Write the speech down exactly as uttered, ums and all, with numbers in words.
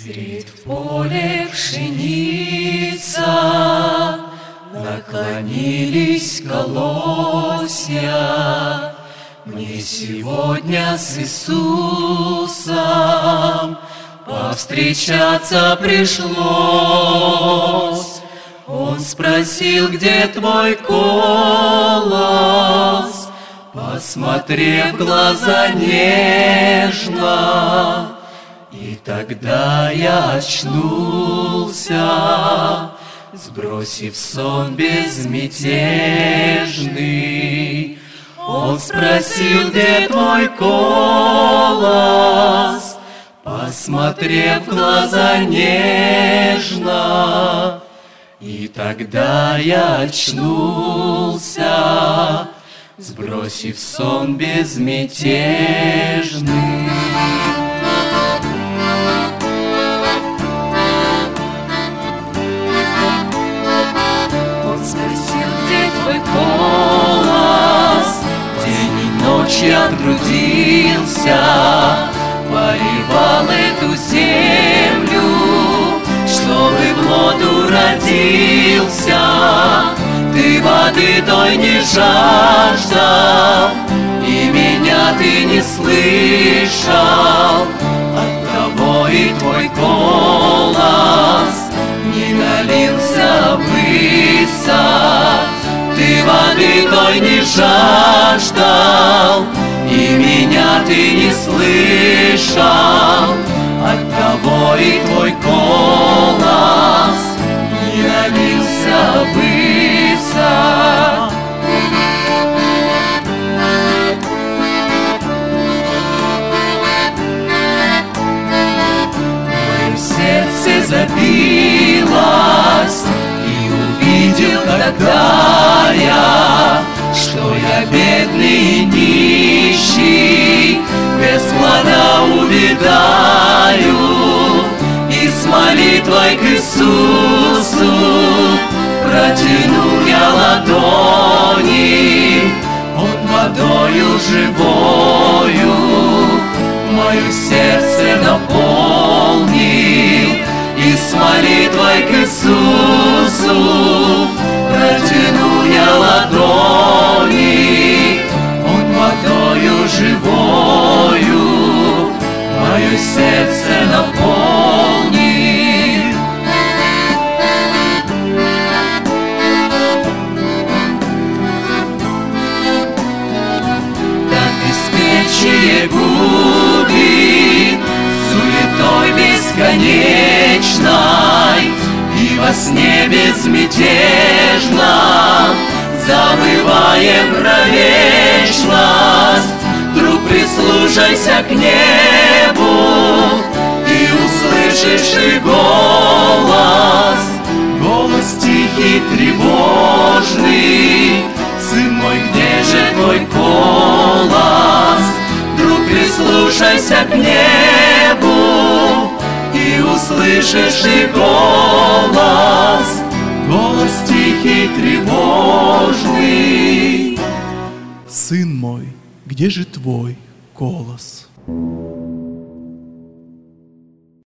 Зреет в поле пшеница, наклонились колосья. Мне сегодня с Иисусом повстречаться пришлось. Он спросил, где твой колос, посмотрев в глаза нежно. И тогда я очнулся, сбросив сон безмятежный. Он спросил, где твой колос, посмотрев в глаза нежно. И тогда я очнулся, сбросив сон безмятежный. Он спросил, где твой колос, день и ночь я трудился, поливал эту землю, чтобы плод уродился. Ты воды той не жаждал, и меня ты не слышал. Оттого и твой голос не налился высок. Ты воды той не жаждал, и меня ты не слышал. Оттого и твой голос не налился высок. Мое сердце забилось, и увидел тогда я, что я бедный и нищий, без плода увядаю, и с молитвой к Иисусу протянул я ладони. Он водою живою мое сердце наполнил, и с молитвой к Иисусу протянул я ладони. Он водою живою мое сердце наполнил. Так беспечие губит суетой бесконечной, и во сне безмятежно забываем про вечность. Друг, прислушайся к небу, и услышишь ты голос, голос тихий, тревожный. Сын мой, где же твой голос? Друг, прислушайся к небу, и услышишь ты голос, голос тихий, тревожный. Сын мой, где же твой голос?